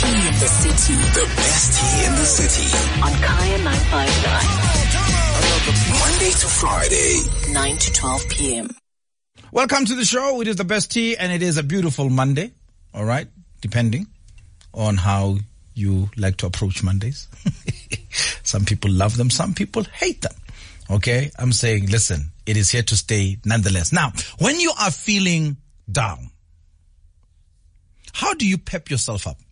tea in the city. The best tea in the city. On Kaya 959. Monday to Friday. 9 to 12 p.m. Welcome to the show. It is the best tea and it is a beautiful Monday. All right. Depending on how you like to approach Mondays. Some people love them. Some people hate them. Okay. I'm saying, listen, it is here to stay nonetheless. Now, when you are feeling down, how do you pep yourself up?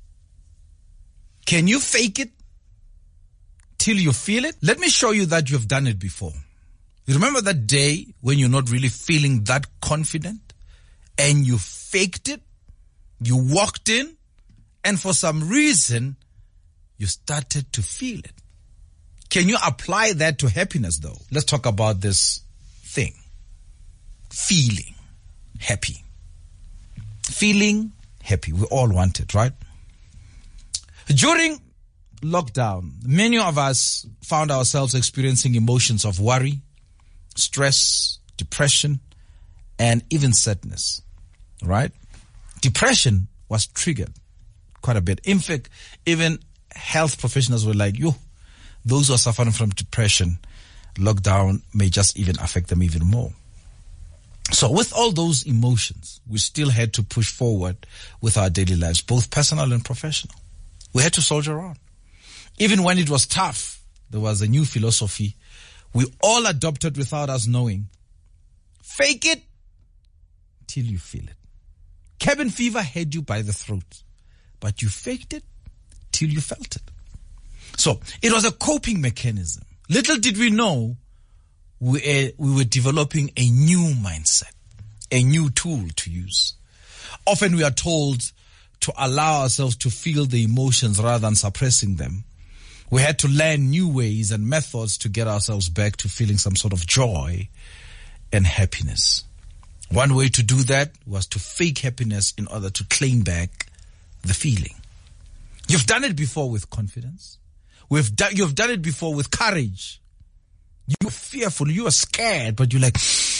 Can you fake it till you feel it? Let me show you that you've done it before. You remember that day when you're not really feeling that confident and you faked it? You walked in and for some reason you started to feel it. Can you apply that to happiness though? Let's talk about this thing. Feeling happy. Feeling happy. We all want it, right? During lockdown, many of us found ourselves experiencing emotions of worry, stress, depression, and even sadness, right? Depression was triggered quite a bit. In fact, even health professionals were like, those who are suffering from depression, lockdown may just even affect them even more. So with all those emotions, we still had to push forward with our daily lives, both personal and professional. We had to soldier on. Even when it was tough, there was a new philosophy we all adopted without us knowing. Fake it till you feel it. Cabin fever had you by the throat, but you faked it till you felt it. So it was a coping mechanism. Little did we know we were developing a new mindset, a new tool to use. Often we are told to allow ourselves to feel the emotions rather than suppressing them. We had to learn new ways and methods to get ourselves back to feeling some sort of joy and happiness. One way to do that was to fake happiness in order to claim back the feeling. You've done it before with confidence. You've done it before with courage. You're fearful, you are scared, but you're like,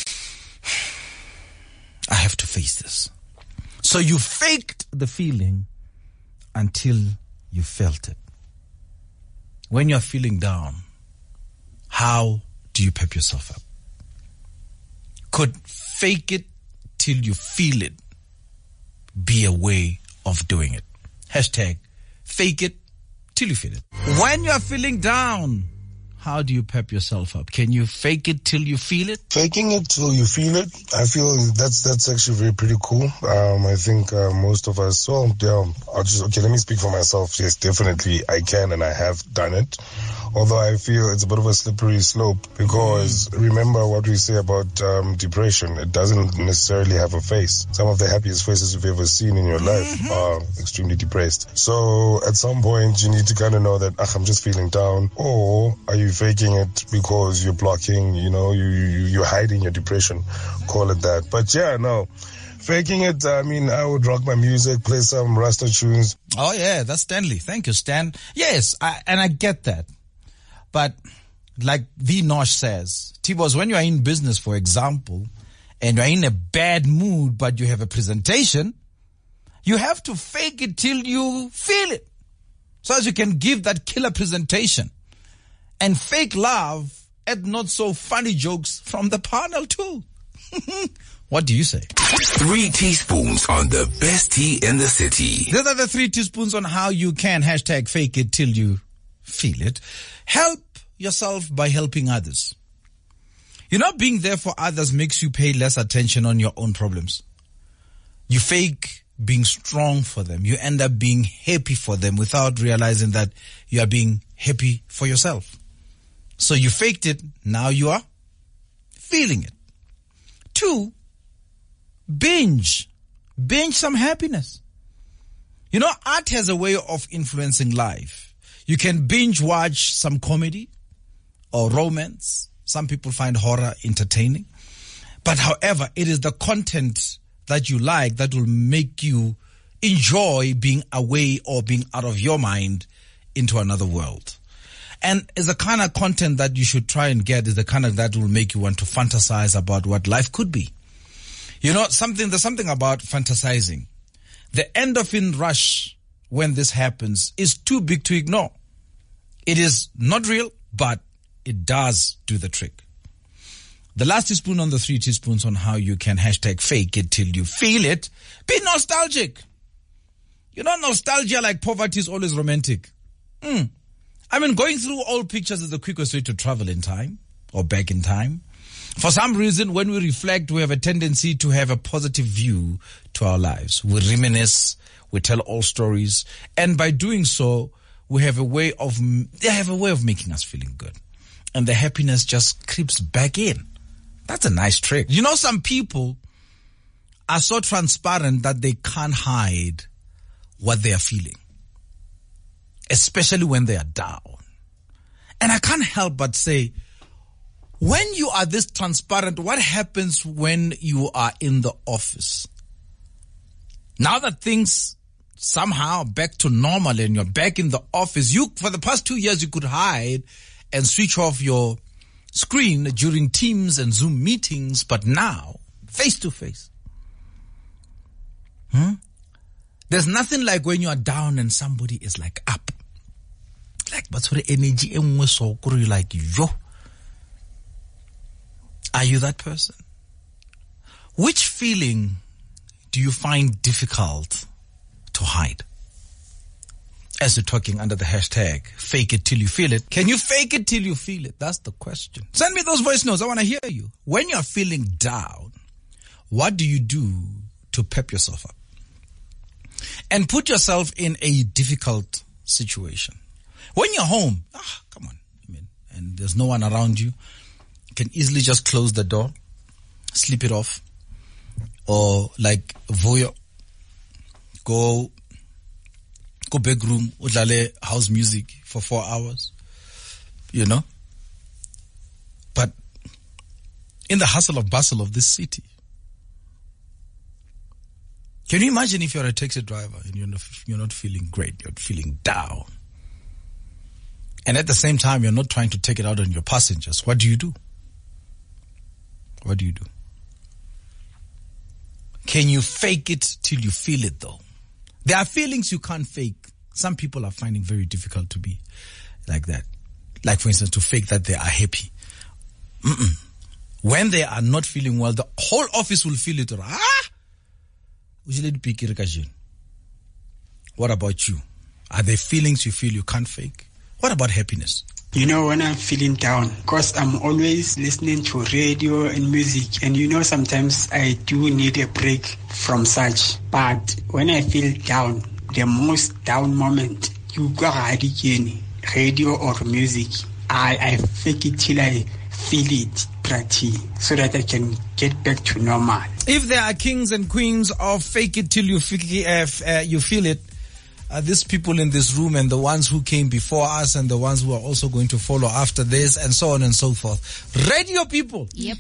I have to face this. So you faked the feeling until you felt it. When you're feeling down, how do you pep yourself up? Could fake it till you feel it be a way of doing it? Hashtag fake it till you feel it. When you're feeling down, how do you pep yourself up? Can you fake it till you feel it? Faking it till you feel it, I feel that's actually pretty cool. I think most of us, let me speak for myself. Yes, definitely I can and I have done it. Although I feel it's a bit of a slippery slope because remember what we say about depression. It doesn't necessarily have a face. Some of the happiest faces you've ever seen in your life are extremely depressed. So at some point you need to kind of know that I'm just feeling down, or are you faking it because you're blocking, you're hiding your depression, call it that. But faking it, I would rock my music, play some Rasta tunes. Oh yeah, that's Stanley. Thank you, Stan. Yes, I get that. But like V. Nosh says, T-Boss, when you are in business, for example, and you're in a bad mood, but you have a presentation, you have to fake it till you feel it. So as you can give that killer presentation. And fake love at not so funny jokes from the panel too. What do you say? 3 teaspoons on the best tea in the city. These are the 3 teaspoons on how you can hashtag fake it till you feel it. Help yourself by helping others. Being there for others makes you pay less attention on your own problems. You fake being strong for them. You end up being happy for them without realizing that you are being happy for yourself. So you faked it, now you are feeling it. 2, binge. Binge some happiness. Art has a way of influencing life. You can binge watch some comedy or romance. Some people find horror entertaining. But however, it is the content that you like that will make you enjoy being away or being out of your mind into another world. And it's the kind of content that you should try and get is the kind of that will make you want to fantasize about what life could be. There's something about fantasizing. The endorphin rush when this happens is too big to ignore. It is not real, but it does do the trick. The last teaspoon on the 3 teaspoons on how you can hashtag fake it till you feel it. Be nostalgic. You know, nostalgia like poverty is always romantic. I mean, going through old pictures is the quickest way to travel in time or back in time. For some reason, when we reflect, we have a tendency to have a positive view to our lives. We reminisce, we tell old stories, and by doing so, they have a way of making us feeling good. And the happiness just creeps back in. That's a nice trick. You know, some people are so transparent that they can't hide what they are feeling, especially when they are down. And I can't help but say, when you are this transparent, what happens when you are in the office? Now that things somehow back to normal and you're back in the office, for the past 2 years, you could hide and switch off your screen during Teams and Zoom meetings, but now, face to face. There's nothing like when you are down and somebody is like up. Like, but for the energy, you're like, yo. Are you that person? Which feeling do you find difficult to hide? As you're talking under the hashtag, fake it till you feel it. Can you fake it till you feel it? That's the question. Send me those voice notes. I want to hear you. When you're feeling down, what do you do to pep yourself up? And put yourself in a difficult situation. When you're home, come on, and there's no one around you, you can easily just close the door, sleep it off, or like voyeur, go back room, udlale house music for 4 hours, you know. But in the hustle and bustle of this city, can you imagine if you're a taxi driver and you're not feeling great, you're feeling down, and at the same time you're not trying to take it out on your passengers? What do you do? What do you do? Can you fake it till you feel it, though? There are feelings you can't fake. Some people are finding very difficult to be like that. Like, for instance, to fake that they are happy. When they are not feeling well, the whole office will feel it. What about you? Are there feelings you feel you can't fake? What about happiness? You know, when I'm feeling down, because I'm always listening to radio and music, and you know, sometimes I do need a break from such. But when I feel down, the most down moment, you go radio or music, I fake it till I feel it pretty, so that I can get back to normal. If there are kings and queens of fake it till you feel it, these people in this room and the ones who came before us and the ones who are also going to follow after this and so on and so forth. Radio people. Yep.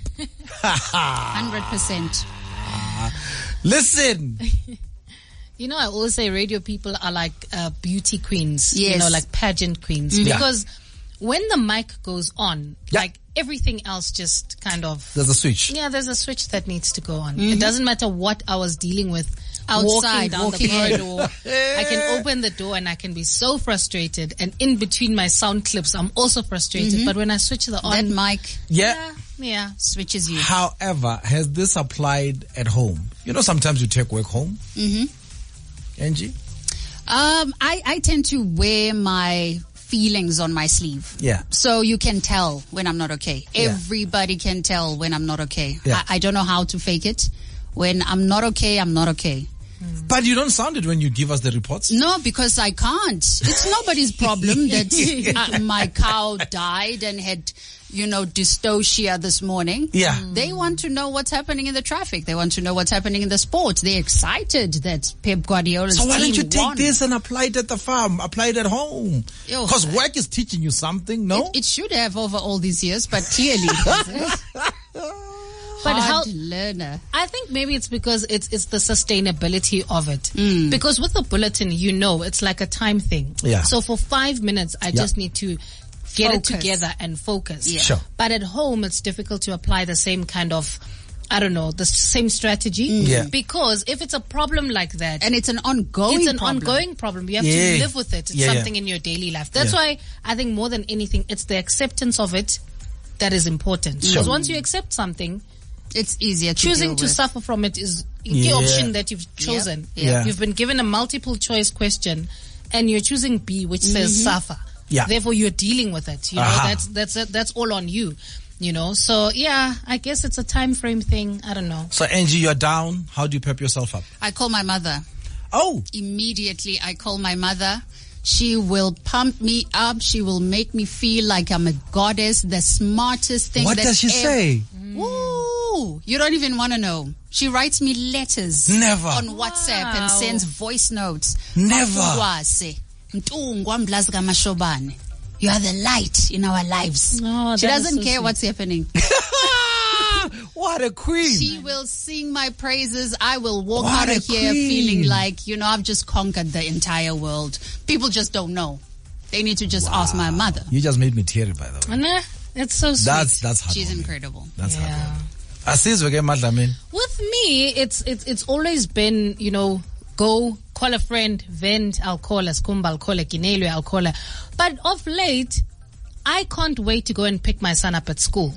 100%. Listen. You know, I always say radio people are like beauty queens. Yes. You know, like pageant queens. Because when the mic goes on, like everything else just kind of... There's a switch. Yeah, there's a switch that needs to go on. It doesn't matter what I was dealing with. Outside, walking down the corridor, I can open the door and I can be so frustrated. And in between my sound clips, I'm also frustrated. But when I switch the on, that mic, yeah, switches you. However, has this applied at home? You know, sometimes you take work home. Angie? I tend to wear my feelings on my sleeve. Yeah. So you can tell when I'm not okay. Everybody can tell when I'm not okay. Yeah. I don't know how to fake it. When I'm not okay, I'm not okay. But you don't sound it when you give us the reports. No, because I can't. It's nobody's problem that my cow died and had, dystocia this morning. Yeah. They want to know what's happening in the traffic. They want to know what's happening in the sport. They're excited that Pep Guardiola's team won. So why don't you take this and apply it at the farm, apply it at home? Because work is teaching you something, no? It should have over all these years, but clearly it hasn't. But hard learner. I think maybe it's because it's the sustainability of it. Because with the bulletin, it's like a time thing. Yeah. So for 5 minutes, I just need to get it together and focus. Yeah. Sure. But at home, it's difficult to apply the same kind of I don't know, the same strategy. Yeah. Because if it's a problem like that, and it's an ongoing problem. You have to live with it. It's something in your daily life. That's why I think more than anything, it's the acceptance of it that is important. Because once you accept something, it's easier to choosing to suffer from it is the option that you've chosen. You've been given a multiple choice question and you're choosing B, which says suffer. Therefore you're dealing with it. You know, that's all on you. You know, so I guess it's a time frame thing. I don't know. So Angie, you're down. How do you pep yourself up? I call my mother. Oh. Immediately I call my mother. She will pump me up. She will make me feel like I'm a goddess, the smartest thing. What does she say? Ooh, you don't even want to know. She writes me letters. Never. On WhatsApp and sends voice notes. Never. You are the light in our lives. Oh, she doesn't care what's happening. What a queen. She will sing my praises. I will walk out of here feeling like, I've just conquered the entire world. People just don't know. They need to just ask my mother. You just made me teary, by the way. Nah, it's so sweet. That's heartwarming. She's incredible. That's heartwarming. With me, it's always been, go call a friend, vent, I'll call her, Skumba, I'll call her, Kinelwe, I'll call her. But of late, I can't wait to go and pick my son up at school.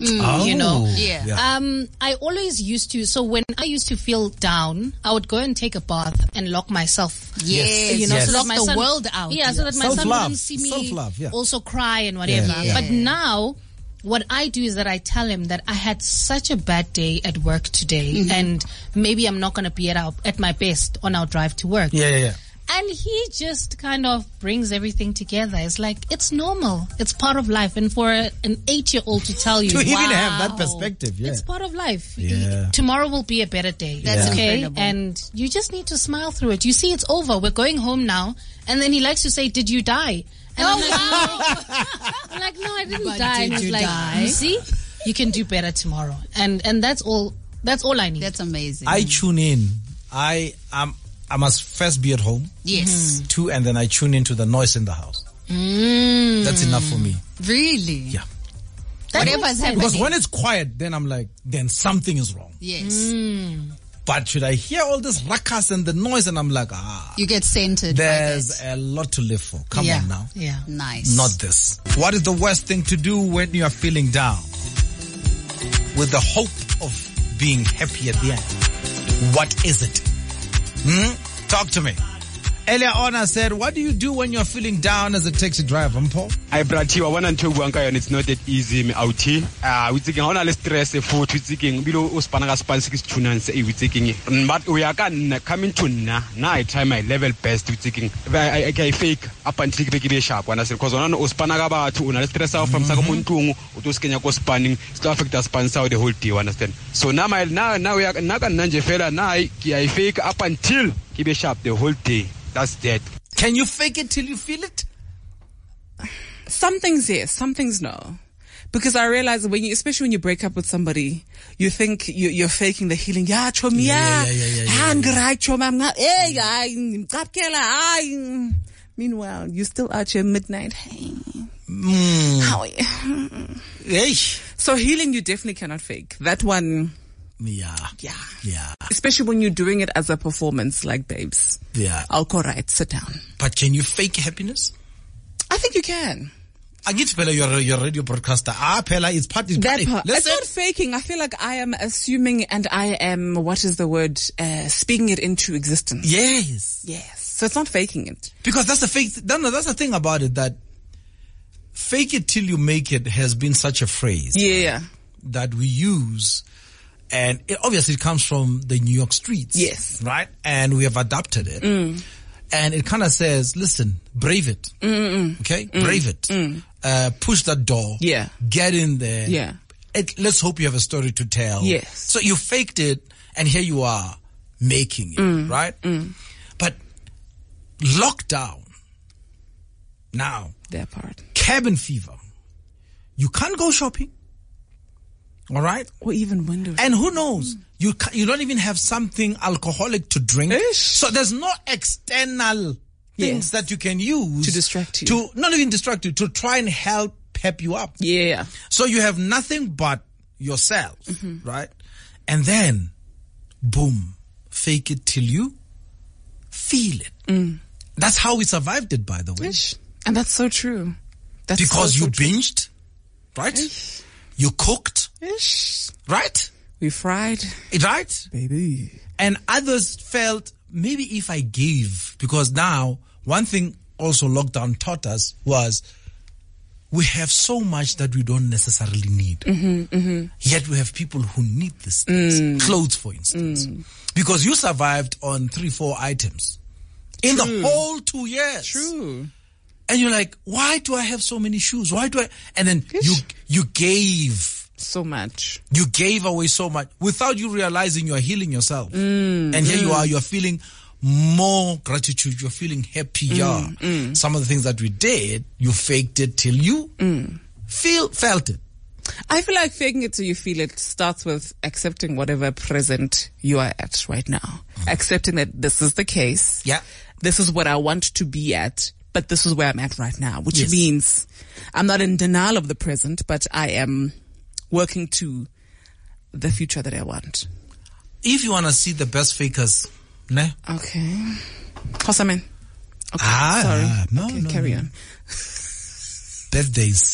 I always used to, so when I used to feel down, I would go and take a bath and lock myself. Yes. So lock that my the son, world out. Yeah, so that my son wouldn't see me also cry and whatever. But now, what I do is that I tell him that I had such a bad day at work today and maybe I'm not going to be at my best on our drive to work. And he just kind of brings everything together. It's like, it's normal. It's part of life. And for an 8-year-old to tell you, to even have that perspective, it's part of life. Tomorrow will be a better day. That's okay. Incredible. And you just need to smile through it. You see, it's over. We're going home now. And then he likes to say, did you die? And I'm like, no, I didn't die. And he's like, you see, you can do better tomorrow. And that's all I need. That's amazing. I tune in. I must first be at home. Yes. 2, and then I tune into the noise in the house. That's enough for me. Really? Yeah. Whatever's happening. Because when it's quiet, then I'm like, then something is wrong. Yes. But should I hear all this ruckus and the noise, and I'm like, you get centered. There's a lot to live for. Come on now. Yeah. Nice. Not this. What is the worst thing to do when you are feeling down? With the hope of being happy at the end. What is it? Talk to me. Earlier on I said, what do you do when you're feeling down as a taxi driver, Paul? I brought you one and two and it's not that easy me out here. We taking on a stress for taking below Uspanaga Spansix tunans we taking but we are coming to now I try my level best to taking I fake up until the sharp when I said because on Uspanaga to an stress out from Sakamuntung to Kenya spanning stuff that spans out the whole day, understand? So now we are Naga Nanja fella now I fake up until keep a sharp the whole day. That's dead. Can you fake it till you feel it? Some things yes, some things no. Because I realize especially when you break up with somebody, you think you're faking the healing. Yeah, chomi, meanwhile, you still out here midnight. Hey, how are you? So healing, you definitely cannot fake. That one. Yeah. Especially when you're doing it as a performance, like babes. Yeah. Alcohol, right, sit down. But can you fake happiness? I think you can. I get Pella, you're a radio broadcaster. Pella, it's part. It's not faking. I feel like I am assuming and I am, what is the word, speaking it into existence. Yes. So it's not faking it. Because that's the fake, that's the thing about it, that fake it till you make it has been such a phrase. Yeah. That we use. And obviously it comes from the New York streets. Yes. Right? And we have adopted it. And it kind of says, listen, brave it. Okay? Brave it. Push that door. Yeah. Get in there. Yeah. Let's hope you have a story to tell. Yes. So you faked it and here you are making it. Right? But lockdown. Now. That part. Cabin fever. You can't go shopping. All right? Or even windows. And who knows? You don't even have something alcoholic to drink. So there's no external things that you can use to distract you. To not even distract you, to try and help pep you up. Yeah. So you have nothing but yourself, right? And then, boom, fake it till you feel it. That's how we survived it, by the way. Ish. And that's so true. That's because so you true. binged, right? Ish. You cooked, Ish. right? We fried. Right? Baby. And others felt, maybe if I gave, because now, one thing also lockdown taught us was, we have so much that we don't necessarily need. Yet we have people who need these things. Clothes, for instance. Because you survived on 3-4 items in the whole 2 years. True. And you're like, why do I have so many shoes? Why do I? And then you gave so much. You gave away so much without you realizing you're healing yourself. And here you are, you're feeling more gratitude. You're feeling happier. Some of the things that we did, you faked it till you felt it. I feel like faking it till you feel it starts with accepting whatever present you are at right now. Accepting that this is the case. Yeah. This is what I want to be at, but this is where I'm at right now, which means I'm not in denial of the present, but I am working to the future that I want. If you want to see the best fakers, ne? Okay. Hosaman. Okay. Sorry. No, carry on. Birthdays.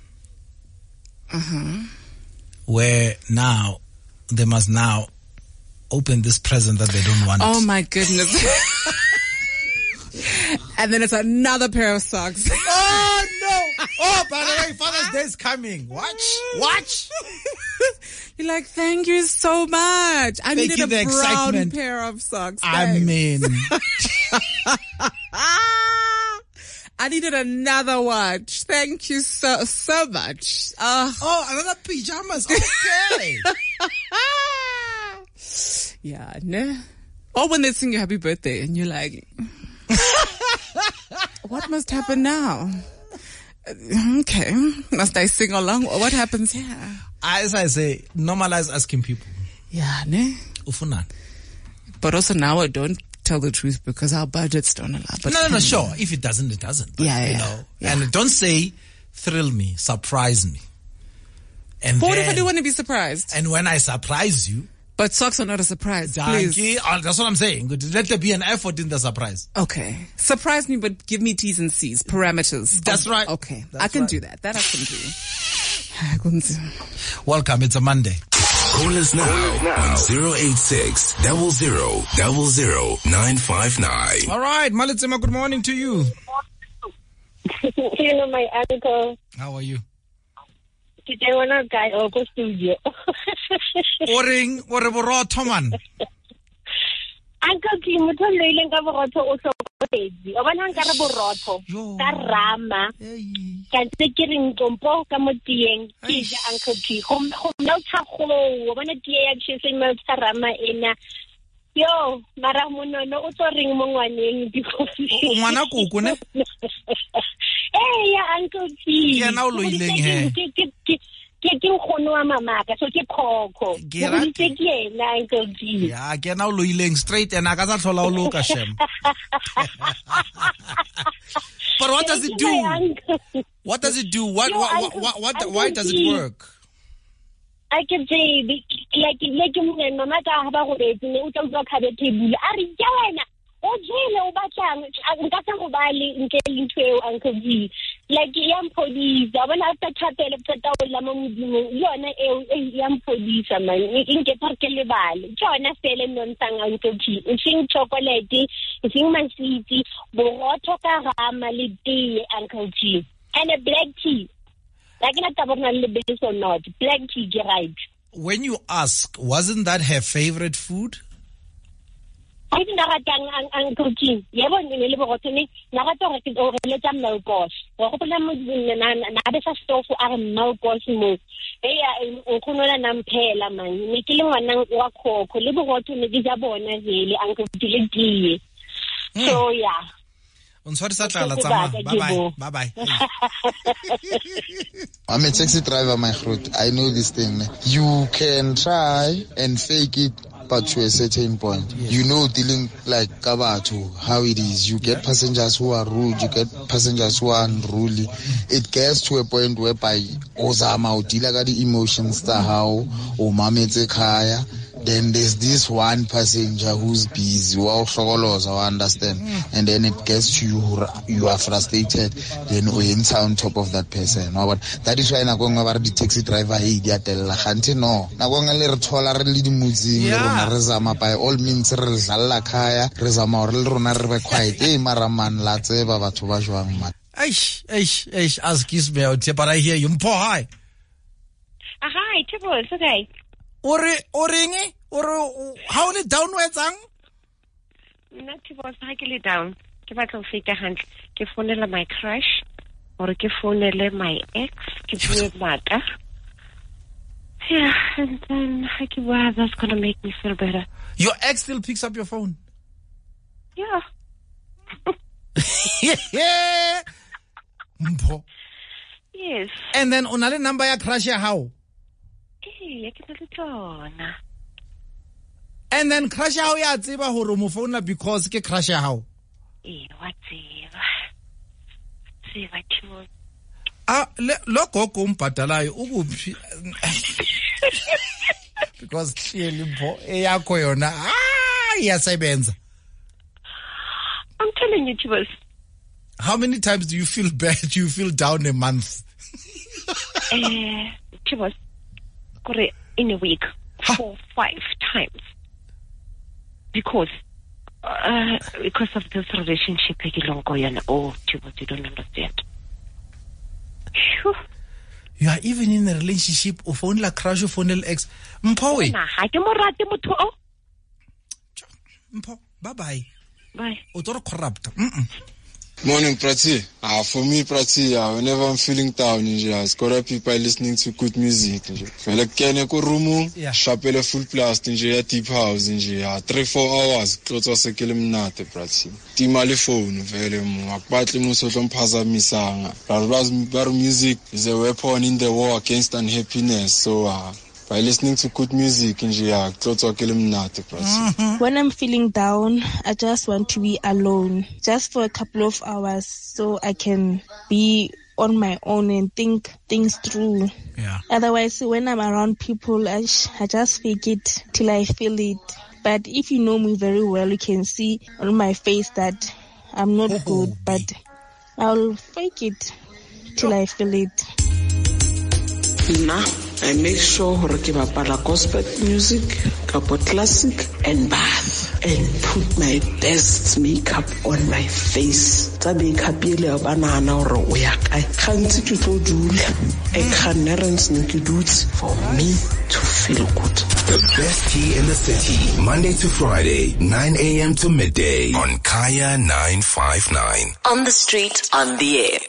Where now they must now open this present that they don't want. Oh my goodness. And then it's another pair of socks. Oh no! Oh, by the way, Father's Day is coming. Watch. You're like, thank you so much. I needed a brown excitement. Pair of socks. Thanks. I mean, I needed another watch. Thank you so much. Oh, another pajamas. Okay. Yeah, ne? Or when they sing you happy birthday and you're like, what must happen now? Okay. Must I sing along? Or what happens here? As I say, normalize asking people. Yeah, ne? Ufunan. But also now I don't tell the truth because our budgets don't allow. But no, sure. If it doesn't, it doesn't. But, you know, and don't say, thrill me, surprise me. And what if I do want to be surprised? And when I surprise you. But socks are not a surprise, please. That's what I'm saying. Let there be an effort in the surprise. Okay. Surprise me, but give me T's and C's, parameters. That's right. Okay. I can do that. That I can do. Welcome. It's a Monday. Call us now on 086 00 959. All right, Malitsema, good morning to you. Hello, my uncle. How are you? Today, one of guy over studio. Oring, borotho man. Uncle Kim, mo tholele ka borotho o so pedi. O bona nka re borotho ka rama. Ka tse ke reng tompo ka mo tieng. Ke ja Uncle Kim. Go no thago, o bona tie ya tshese mo tsa rama ena. Yo, mara monono o tlo reng mo ngwaneng dikhosi. Ngwana koko ne? Eh ya Uncle Kim. Ke na o loileng he. Ke nkgono wa mamaka so ke khokho. Ke ntse ke ena Uncle Kim. Ya ke na o loileng straight and aka tsa tlhola o loka shem. But what does it do? What does it do? Why does it work? I can say, like mama ka ba go retse ne o tla utlwa khabe table a re ja wena o jele o batlang nka sa go ba le nke lintwe Uncle V like yam police bona after thapele peta o la mo modimo yona yam police man nke parke le bale tsona sele nontang Uncle V sing chocolate sing masiti borotho ka rama le tea Uncle V and a black tea. Or not. Black tea, right? When you ask, wasn't that her favorite food? I think Uncle Kim. You ever been able to me? Nagato or let them know gosh. Or another stuff are no gosh move. They are Uncle Nampela man. Making one walk or Colibo to Medizabona, Uncle Tea. So, yeah. Bye-bye. I'm a taxi driver, my friend. I know this thing. You can try and fake it, but to a certain point. Yes. You know, dealing like Kabato, how it is. You get passengers who are rude, you get passengers who are unruly. It gets to a point whereby Ozama udilaga the emotions how Omamete Kaya. Then there's this one passenger who's busy, I understand. And then it gets to you are frustrated, then we enter on top of that person. But that is why the taxi driver, by all means, excuse me, but I hear you. Hi. Hi, Tibbles, okay. Or how it downwards, Not Tibbles, I get it down. Give a little fake hand. Give one my crush, or give one my ex, give me a matter. Yeah, and then I give that's gonna make me feel better. Your ex still picks up your phone? Yeah. Yeah. Yes. And then unale number ya crush ya how? And then crush how ya tseba hore mo phone because ke crush how? What tseba timo. Lo gogo umbhadalayo ukuphi? Because clearly eyakho yona iyasebenza. I'm telling you, Tibbles. How many times do you feel bad? Do you feel down a month? Tibbles, in a week, 4-5 times. Because of this relationship, oh, Tibbles, you don't understand. Whew. You are even in a relationship of only a crush of only ex. Mpo, bye-bye. Bye. Otoro corrupt. Morning, Prati. For me, Prati, whenever I'm feeling down, it's got people listening to good music. Fela kene ko rumu, shapele full blast, deep house, 3-4 hours, close to sekele mnate, Prati. Timali phone, vele mu, akbatli mu sotlom paza misanga. Bar music is a weapon in the war against unhappiness, so by listening to good music, when I'm feeling down, I just want to be alone, just for a couple of hours, so I can be on my own and think things through. Yeah. Otherwise, when I'm around people, I just fake it till I feel it. But if you know me very well, you can see on my face that I'm not good, but I'll fake it till I feel it. Nah, I make sure ke bapala gospel music, kapo classic, and bath, and put my best makeup on my face. Tsa makeup ile ba nana hore o ya kae. Khantsi ke tlo dula. E khanerens ne ke dutse for me to feel good. The best tea in the city, Monday to Friday, 9 a.m. to midday on Kaya 959. On the street, on the air.